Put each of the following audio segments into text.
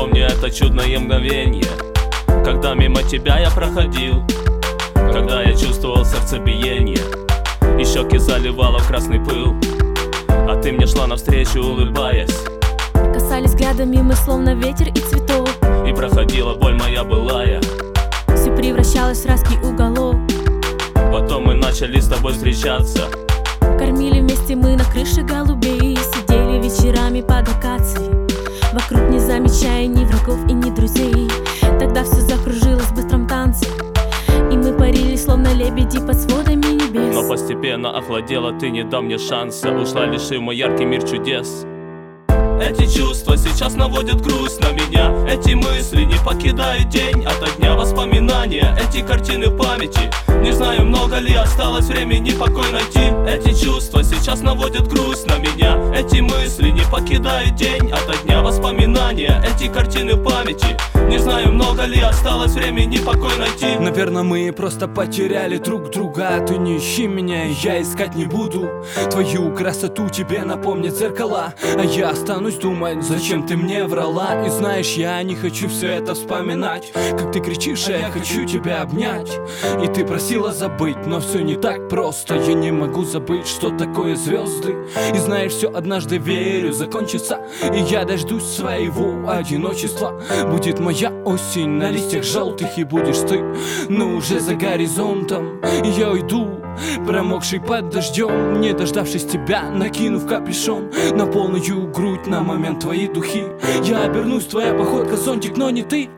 Помню это чудное мгновенье, когда мимо тебя я проходил, когда я чувствовал сердцебиение, и щеки заливало в красный пыл, а ты мне шла навстречу, улыбаясь. Касались взглядами мы, словно ветер и цветов, и проходила боль моя былая. все превращалось в райский уголок. Потом мы начали с тобой встречаться. Кормили вместе мы на крыше голубей, сидели вечерами под акацией, вокруг не замечая ни врагов и ни друзей. Тогда все закружилось в быстром танце, и мы парили, словно лебеди под сводами небес. Но постепенно охладела, ты не дал мне шанса, ушла, лишив мой яркий мир чудес. Эти чувства сейчас наводят грусть на меня, эти мысли не покидают день ото дня. Воспоминания, эти картины в памяти, не знаю, много ли осталось времени покой найти. Эти чувства сейчас наводят грусть на меня, эти мысли не покидают день ото дня. Воспоминания, эти картины в памяти, не знаю, много ли осталось времени покой найти. Наверное, мы просто потеряли друг друга. Ты не ищи меня, и я искать не буду. Твою красоту тебе напомнят зеркала, а я останусь думать, зачем ты мне врала. И знаешь, я не хочу все это вспоминать, как ты кричишь, а я хочу тебя обнять. И ты просила забыть, но все не так просто. Я не могу забыть, что такое звезды. И знаешь, все однажды, верю, закончится, и я дождусь своего одиночества. Будет моя осень на листьях желтых, и будешь ты, но уже за горизонтом. И я уйду, промокший под дождем, не дождавшись тебя, накинув капюшон на полную грудь на момент твоей духи. Я обернусь, твоя походка зонтик, но не ты.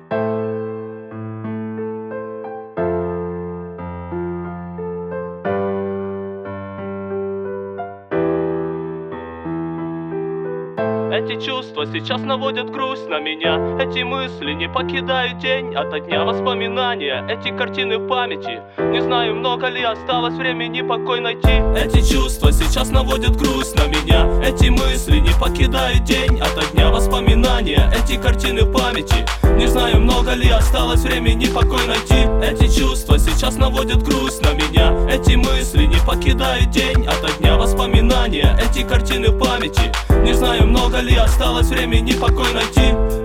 Эти чувства сейчас наводят грусть на меня, эти мысли не покидают день ото дня. Воспоминания, эти картины в памяти, не знаю, много ли осталось времени покой найти. Эти чувства сейчас наводят грусть на меня, эти мысли не покидают день ото дня. Воспоминания, эти картины в памяти, не знаю, много ли осталось времени покой найти. Эти чувства сейчас наводят грусть на меня, эти мысли не покидают день ото дня. Воспоминания, эти картины в памяти, не знаю, много ли осталось времени покой найти.